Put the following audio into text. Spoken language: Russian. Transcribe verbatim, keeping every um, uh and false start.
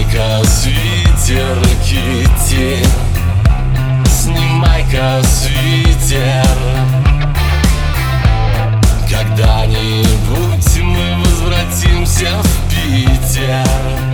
Снимай-ка свитер, Китти, снимай-ка свитер. Когда-нибудь мы возвратимся в Питер.